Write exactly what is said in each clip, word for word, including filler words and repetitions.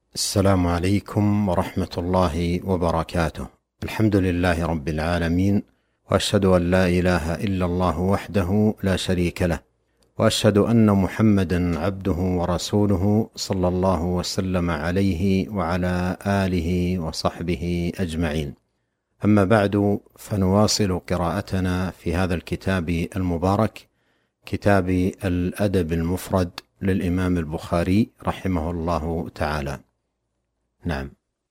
السلام عليكم ورحمة الله وبركاته. الحمد لله رب العالمين، وأشهد أن لا إله إلا الله وحده لا شريك له، وأشهد أن محمدا عبده ورسوله صلى الله وسلم عليه وعلى آله وصحبه أجمعين. أما بعد، فنواصل قراءتنا في هذا الكتاب المبارك، كتاب الأدب المفرد للإمام البخاري رحمه الله تعالى. نعم.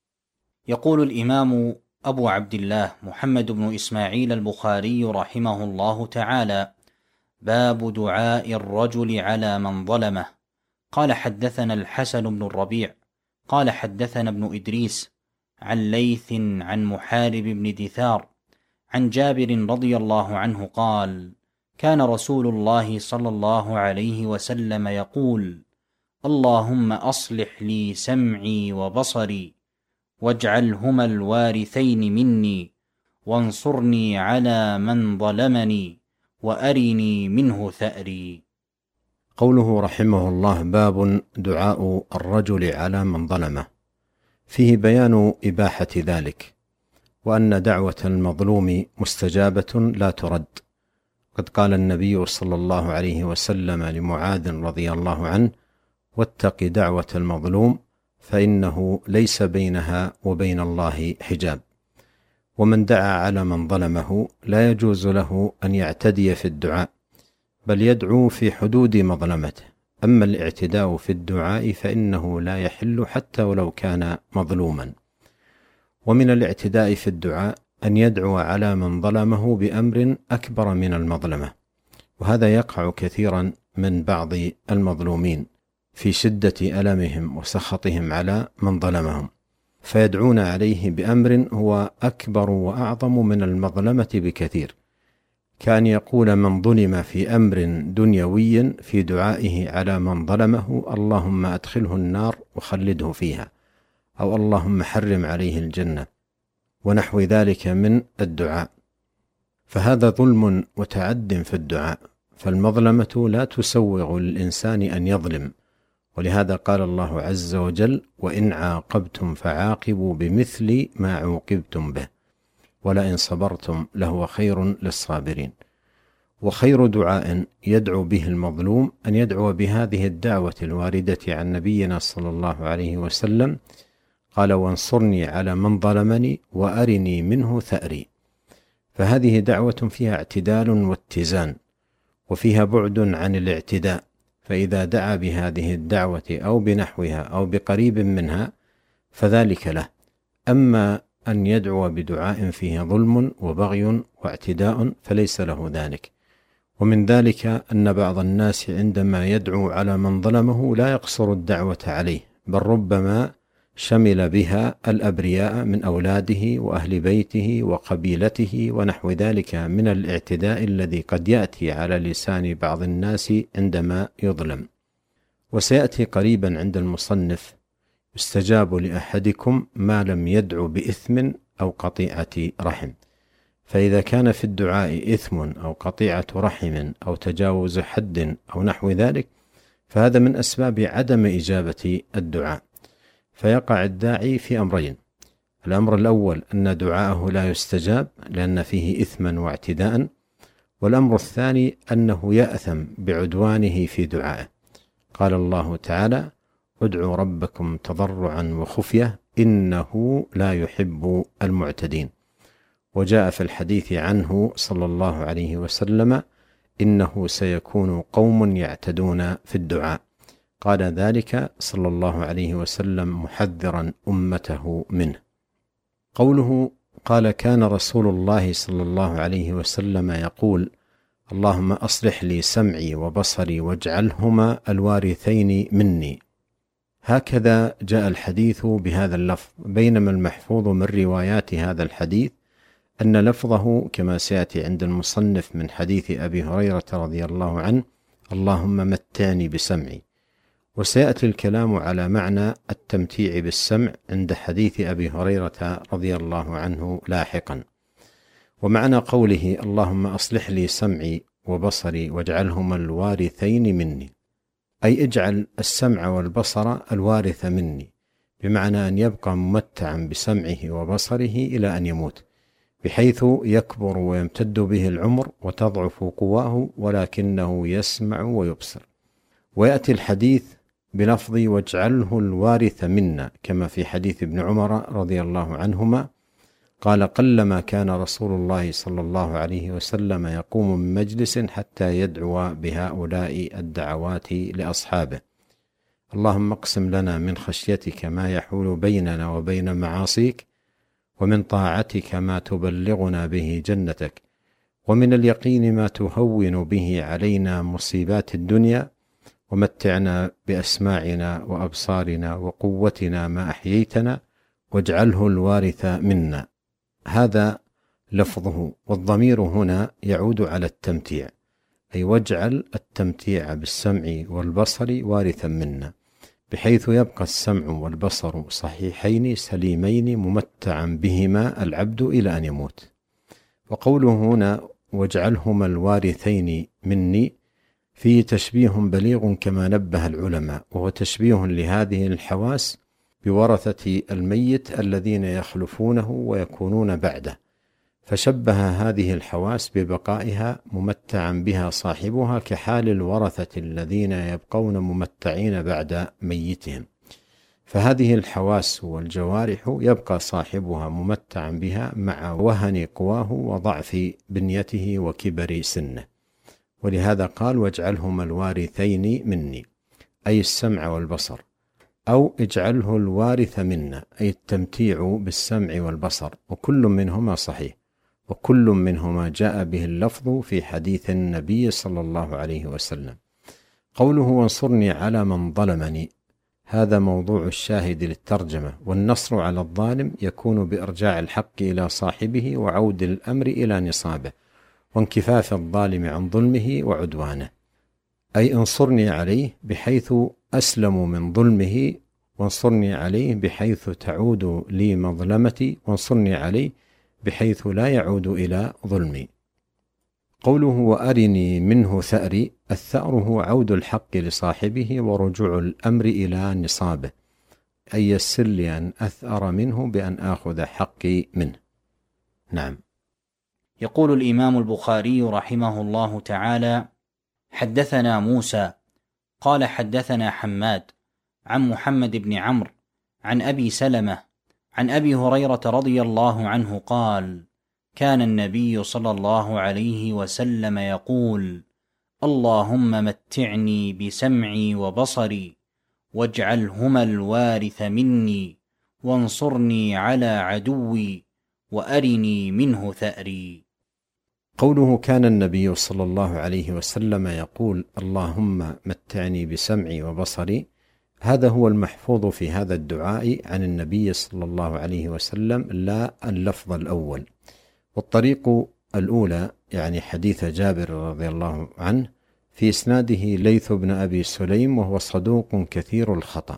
يقول الإمام أبو عبد الله محمد بن إسماعيل البخاري رحمه الله تعالى: باب دعاء الرجل على من ظلمه. قال: حدثنا الحسن بن الربيع قال حدثنا ابن إدريس عن ليث عن محارب بن دثار عن جابر رضي الله عنه قال: كان رسول الله صلى الله عليه وسلم يقول: اللهم أصلح لي سمعي وبصري واجعلهما الوارثين مني، وانصرني على من ظلمني، وأرني منه ثأري. قوله رحمه الله: باب دعاء الرجل على من ظلمه، فيه بيان إباحة ذلك، وأن دعوة المظلوم مستجابة لا ترد. قد قال النبي صلى الله عليه وسلم لمعاذ رضي الله عنه: واتق دعوة المظلوم فإنه ليس بينها وبين الله حجاب. ومن دعا على من ظلمه لا يجوز له أن يعتدي في الدعاء، بل يدعو في حدود مظلمته. أما الاعتداء في الدعاء فإنه لا يحل حتى ولو كان مظلوما. ومن الاعتداء في الدعاء أن يدعو على من ظلمه بأمر أكبر من المظلمة، وهذا يقع كثيرا من بعض المظلومين في شدة ألمهم وسخطهم على من ظلمهم، فيدعون عليه بأمر هو أكبر وأعظم من المظلمة بكثير، كان يقول من ظلم في أمر دنيوي في دعائه على من ظلمه: اللهم أدخله النار وخلده فيها، أو اللهم حرم عليه الجنة، ونحو ذلك من الدعاء. فهذا ظلم وتعد في الدعاء، فالمظلمة لا تسوغ للإنسان أن يظلم، ولهذا قال الله عز وجل: وإن عاقبتم فعاقبوا بمثل ما عوقبتم به ولئن صبرتم لهو خير للصابرين. وخير دعاء يدعو به المظلوم أن يدعو بهذه الدعوة الواردة عن نبينا صلى الله عليه وسلم، قال: وانصرني على من ظلمني وأرني منه ثأري. فهذه دعوة فيها اعتدال واتزان، وفيها بعد عن الاعتداء، فإذا دعا بهذه الدعوة أو بنحوها أو بقريب منها فذلك له. أما أن يدعو بدعاء فيه ظلم وبغي واعتداء فليس له ذلك. ومن ذلك أن بعض الناس عندما يدعو على من ظلمه لا يقصر الدعوة عليه، بل ربما شمل بها الأبرياء من أولاده وأهل بيته وقبيلته ونحو ذلك من الاعتداء الذي قد يأتي على لسان بعض الناس عندما يظلم. وسيأتي قريبا عند المصنف: يستجاب لأحدكم ما لم يدعو بإثم أو قطيعة رحم. فإذا كان في الدعاء إثم أو قطيعة رحم أو تجاوز حد أو نحو ذلك فهذا من أسباب عدم إجابة الدعاء، فيقع الداعي في أمرين: الأمر الأول أن دعاءه لا يستجاب لأن فيه إثما واعتداء، والأمر الثاني أنه يأثم بعدوانه في دعائه. قال الله تعالى: ادعوا ربكم تضرعا وخفية إنه لا يحب المعتدين. وجاء في الحديث عنه صلى الله عليه وسلم: إنه سيكون قوم يعتدون في الدعاء. قال ذلك صلى الله عليه وسلم محذرا أمته منه. قوله قال: كان رسول الله صلى الله عليه وسلم يقول: اللهم أصلح لي سمعي وبصري واجعلهما الوارثين مني. هكذا جاء الحديث بهذا اللفظ، بينما المحفوظ من روايات هذا الحديث أن لفظه كما سيأتي عند المصنف من حديث أبي هريرة رضي الله عنه: اللهم متعني بسمعي. وسيأتي الكلام على معنى التمتيع بالسمع عند حديث أبي هريرة رضي الله عنه لاحقا. ومعنى قوله: اللهم أصلح لي سمعي وبصري واجعلهما الوارثين مني، أي اجعل السمع والبصر الوارث مني، بمعنى أن يبقى ممتعا بسمعه وبصره إلى أن يموت، بحيث يكبر ويمتد به العمر وتضعف قواه ولكنه يسمع ويبصر. ويأتي الحديث بلفظ واجعله الوارث منا، كما في حديث ابن عمر رضي الله عنهما قال قلما كان رسول الله صلى الله عليه وسلم يقوم من مجلس حتى يدعو بهؤلاء الدعوات لأصحابه: اللهم اقسم لنا من خشيتك ما يحول بيننا وبين معاصيك، ومن طاعتك ما تبلغنا به جنتك، ومن اليقين ما تهون به علينا مصيبات الدنيا، ومتعنا بأسماعنا وأبصارنا وقوتنا ما أحييتنا، واجعله الوارث منا. هذا لفظه، والضمير هنا يعود على التمتيع، أي واجعل التمتيع بالسمع والبصر وارثا منا، بحيث يبقى السمع والبصر صحيحين سليمين ممتعا بهما العبد إلى أن يموت. وقوله هنا واجعلهما الوارثين مني فيه تشبيه بليغ كما نبه العلماء، وهو تشبيه لهذه الحواس بورثة الميت الذين يخلفونه ويكونون بعده، فشبه هذه الحواس ببقائها ممتعا بها صاحبها كحال الورثة الذين يبقون ممتعين بعد ميتهم. فهذه الحواس والجوارح يبقى صاحبها ممتعا بها مع وهن قواه وضعف بنيته وكبر سنه، ولهذا قال واجعلهما الوارثين مني، أي السمع والبصر، أو اجعله الوارث منا، أي التمتيع بالسمع والبصر، وكل منهما صحيح، وكل منهما جاء به اللفظ في حديث النبي صلى الله عليه وسلم. قوله وانصرني على من ظلمني، هذا موضوع الشاهد للترجمة، والنصر على الظالم يكون بإرجاع الحق إلى صاحبه وعود الأمر إلى نصابه، وانكفاف الظالم عن ظلمه وعدوانه، أي انصرني عليه بحيث أسلم من ظلمه، وانصرني عليه بحيث تعود لي مظلمتي، وانصرني عليه بحيث لا يعود إلى ظلمي. قوله وأرني منه ثأري، الثأر هو عود الحق لصاحبه ورجوع الأمر إلى نصابه، أي يسر لي أن أثأر منه بأن آخذ حقي منه. نعم. يقول الإمام البخاري رحمه الله تعالى: حدثنا موسى قال حدثنا حماد عن محمد بن عمرو عن أبي سلمة عن أبي هريرة رضي الله عنه قال: كان النبي صلى الله عليه وسلم يقول: اللهم متعني بسمعي وبصري واجعلهما الوارث مني، وانصرني على عدوي، وأرني منه ثأري. قوله كان النبي صلى الله عليه وسلم يقول اللهم متعني بسمعي وبصري، هذا هو المحفوظ في هذا الدعاء عن النبي صلى الله عليه وسلم، لا اللفظ الأول. والطريق الأولى يعني حديث جابر رضي الله عنه في إسناده ليث بن أبي سليم، وهو صدوق كثير الخطأ،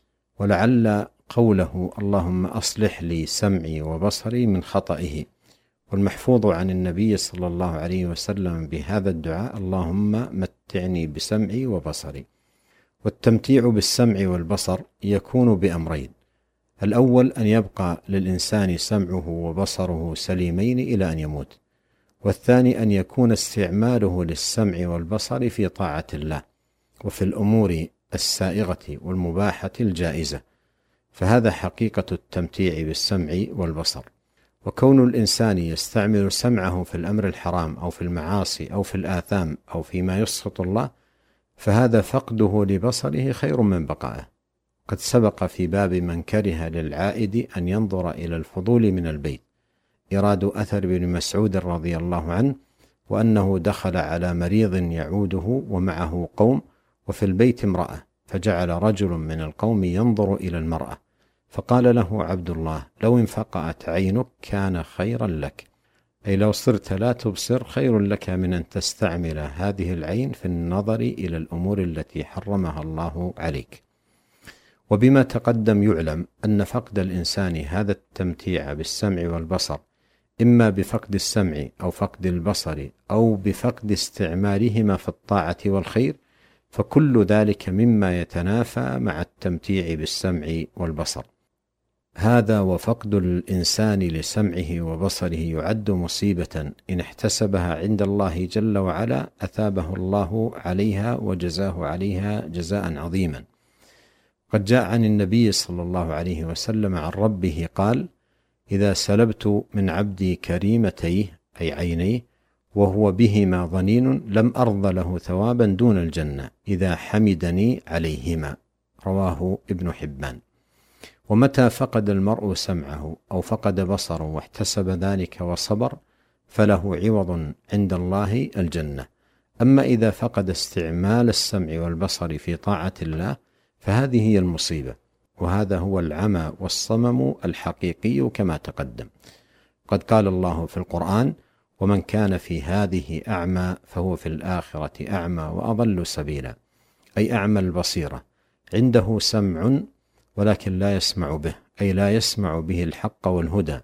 ولعل قوله اللهم أصلح لي سمعي وبصري من خطئه. والمحفوظ عن النبي صلى الله عليه وسلم بهذا الدعاء اللهم متعني بسمعي وبصري. والتمتيع بالسمع والبصر يكون بأمرين: الأول أن يبقى للإنسان سمعه وبصره سليمين إلى أن يموت، والثاني أن يكون استعماله للسمع والبصر في طاعة الله وفي الأمور السائغة والمباحة الجائزة، فهذا حقيقة التمتيع بالسمع والبصر. وكون الإنسان يستعمل سمعه في الأمر الحرام أو في المعاصي أو في الآثام أو فيما يسخط الله، فهذا فقده لبصره خير من بقائه. قد سبق في باب من كره للعائد أن ينظر إلى الفضول من البيت إراد أثر بن مسعود رضي الله عنه، وأنه دخل على مريض يعوده ومعه قوم وفي البيت امرأة، فجعل رجل من القوم ينظر إلى المرأة، فقال له عبد الله: لو انفقأت عينك كان خيرا لك، أي لو صرت لا تبصر خير لك من أن تستعمل هذه العين في النظر إلى الأمور التي حرمها الله عليك. وبما تقدم يعلم أن فقد الإنسان هذا التمتيع بالسمع والبصر إما بفقد السمع أو فقد البصر أو بفقد استعمالهما في الطاعة والخير، فكل ذلك مما يتنافى مع التمتيع بالسمع والبصر. هذا وفقد الإنسان لسمعه وبصره يعد مصيبة إن احتسبها عند الله جل وعلا أثابه الله عليها وجزاه عليها جزاء عظيما. قد جاء عن النبي صلى الله عليه وسلم عن ربه قال: إذا سلبت من عبدي كريمتيه أي عينيه وهو بهما ظنين لم أرض له ثوابا دون الجنة إذا حمدني عليهما، رواه ابن حبان. ومتى فقد المرء سمعه أو فقد بصره واحتسب ذلك وصبر فله عوض عند الله الجنة. أما إذا فقد استعمال السمع والبصر في طاعة الله فهذه هي المصيبة، وهذا هو العمى والصمم الحقيقي كما تقدم. قد قال الله في القرآن: ومن كان في هذه أعمى فهو في الآخرة أعمى وأضل سبيلا، أي أعمى البصيرة، عنده سمع ولكن لا يسمع به، أي لا يسمع به الحق والهدى،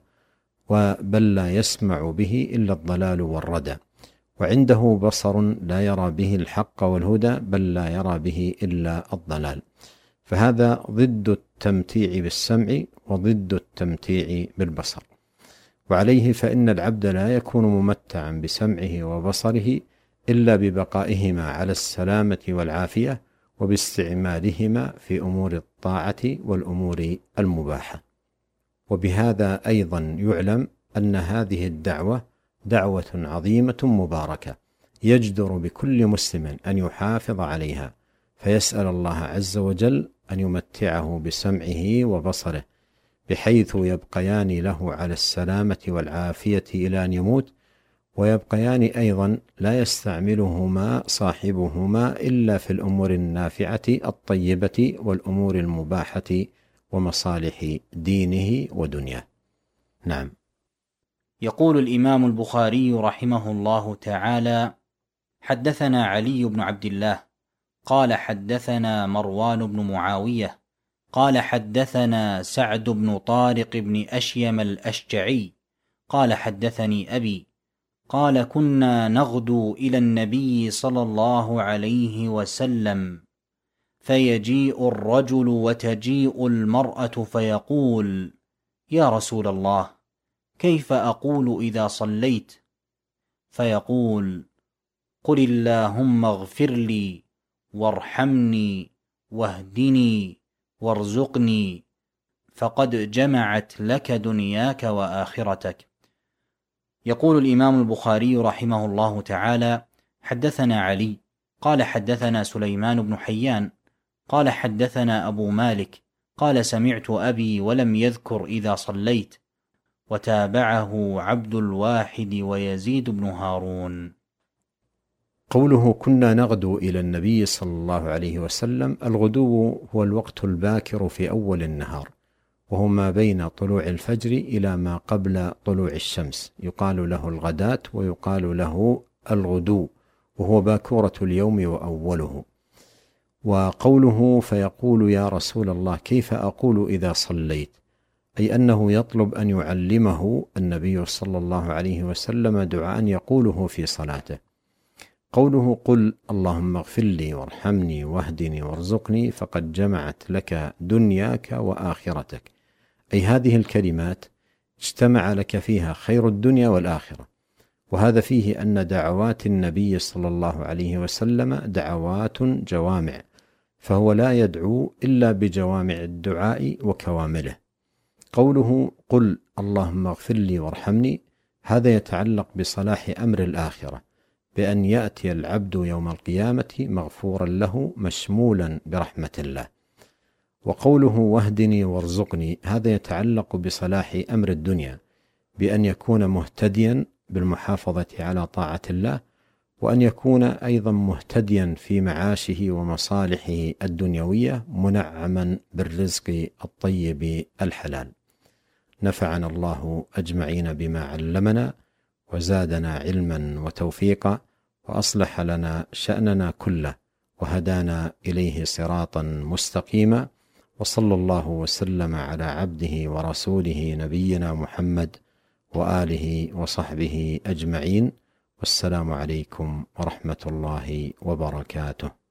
بل لا يسمع به إلا الضلال والردى، وعنده بصر لا يرى به الحق والهدى، بل لا يرى به إلا الضلال. فهذا ضد التمتيع بالسمع وضد التمتيع بالبصر. وعليه فإن العبد لا يكون ممتعا بسمعه وبصره إلا ببقائهما على السلامة والعافية وباستعمالهما في أمور الطاعة والأمور المباحة. وبهذا أيضا يعلم أن هذه الدعوة دعوة عظيمة مباركة يجدر بكل مسلم أن يحافظ عليها، فيسأل الله عز وجل أن يمتعه بسمعه وبصره بحيث يبقيان له على السلامة والعافية إلى أن يموت، ويبقيان أيضا لا يستعملهما صاحبهما إلا في الأمور النافعة الطيبة والأمور المباحة ومصالح دينه ودنياه. نعم. يقول الإمام البخاري رحمه الله تعالى: حدثنا علي بن عبد الله قال حدثنا مروان بن معاوية قال حدثنا سعد بن طارق بن أشيم الأشجعي قال حدثني أبي قال: كنا نغدو إلى النبي صلى الله عليه وسلم فيجيء الرجل وتجيء المرأة فيقول: يا رسول الله، كيف أقول إذا صليت؟ فيقول: قل اللهم اغفر لي وارحمني واهدني وارزقني، فقد جمعت لك دنياك وآخرتك. يقول الإمام البخاري رحمه الله تعالى: حدثنا علي قال حدثنا سليمان بن حيان قال حدثنا أبو مالك قال سمعت أبي ولم يذكر إذا صليت، وتابعه عبد الواحد ويزيد بن هارون. قوله كنا نغدو إلى النبي صلى الله عليه وسلم، الغدو هو الوقت الباكر في أول النهار، وهو ما بين طلوع الفجر إلى ما قبل طلوع الشمس، يقال له الغداة ويقال له الغدو، وهو باكورة اليوم وأوله. وقوله فيقول: يا رسول الله، كيف أقول إذا صليت؟ أي أنه يطلب أن يعلمه النبي صلى الله عليه وسلم دعاء يقوله في صلاته. قوله قل اللهم اغفر لي وارحمني واهدني وارزقني فقد جمعت لك دنياك وآخرتك، أي هذه الكلمات اجتمع لك فيها خير الدنيا والآخرة. وهذا فيه أن دعوات النبي صلى الله عليه وسلم دعوات جوامع، فهو لا يدعو إلا بجوامع الدعاء وكوامله. قوله قل اللهم اغفر لي وارحمني، هذا يتعلق بصلاح أمر الآخرة، بأن يأتي العبد يوم القيامة مغفورا له مشمولا برحمة الله. وقوله واهدني وارزقني، هذا يتعلق بصلاح أمر الدنيا، بأن يكون مهتديا بالمحافظة على طاعة الله، وأن يكون أيضا مهتديا في معاشه ومصالحه الدنيوية منعما بالرزق الطيب الحلال. نفعنا الله أجمعين بما علمنا، وزادنا علما وتوفيقا، وأصلح لنا شأننا كله، وهدانا إليه صراطا مستقيما. وصلى الله وسلم على عبده ورسوله نبينا محمد وآله وصحبه أجمعين، والسلام عليكم ورحمة الله وبركاته.